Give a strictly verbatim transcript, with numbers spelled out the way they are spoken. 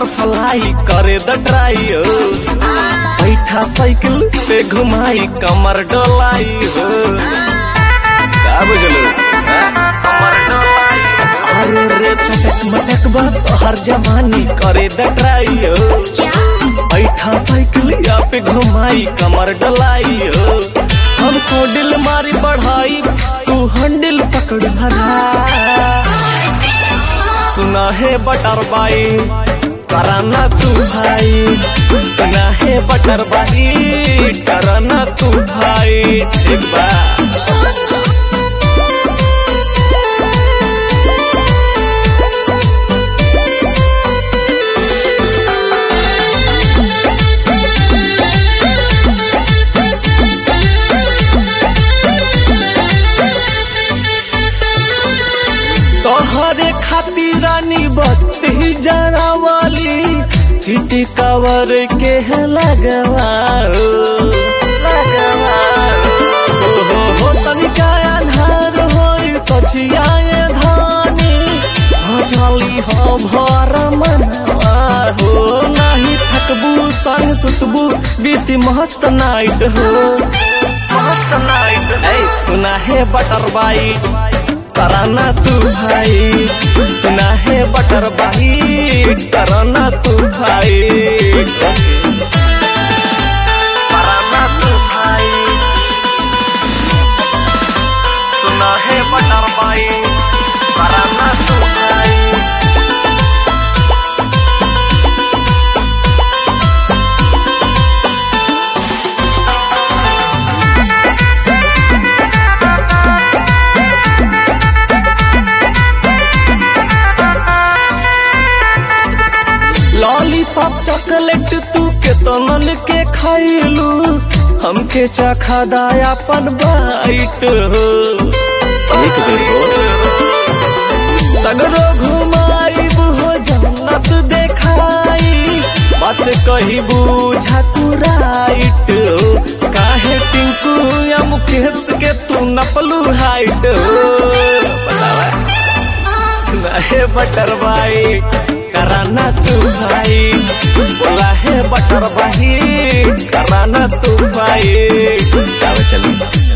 Butterfly करे द try हो, बैठा साइकिल पे घुमाई कमर डोलाई हो। का बुझलो कमर डोलाई, अरे रे चटक मटक बात हर जमानी करे द ट्राई हो, बैठा साइकिल या पे घुमाई कमर डोलाई हो। हमको दिल मारी बढ़ाई तू हैंडल पकड़ भरा, सुना है बटर बाई कराना तू भाई, सुना है बटर बाई कराना तू भाई। एक बार तोहरे खातिर रानी बत्ती जाना वाली सीटी कवर के है लगवा लगवा हो हो तनिका अन्हार होई सचिया धानी भजली हो भर मनवा हो, नहीं थकबू संग सुतबू बीती मस्त नाइट हो, मस्त नाइट। ए सुना है बटर बाई कराना तू भाई, सुना है बटर बाई कराना तू भाई, कराना तू भाई, सुना है बटर बाई कराना तू भाई। लॉलीपॉप चॉकलेट तू के तमन के खाइलू, हमके चखा दाया पन बाइट हो। एक बेर हो सगरो घुमाइब हो जन्नत देखाई, बात कही बुझा तू राइट हो। काहे टिंकू या मुकेश के तू नपलू हाइट हो, बतावा सुना है बटर बाई कराना तू भाई, बोला है बटर भाई कराना तू भाई। चलो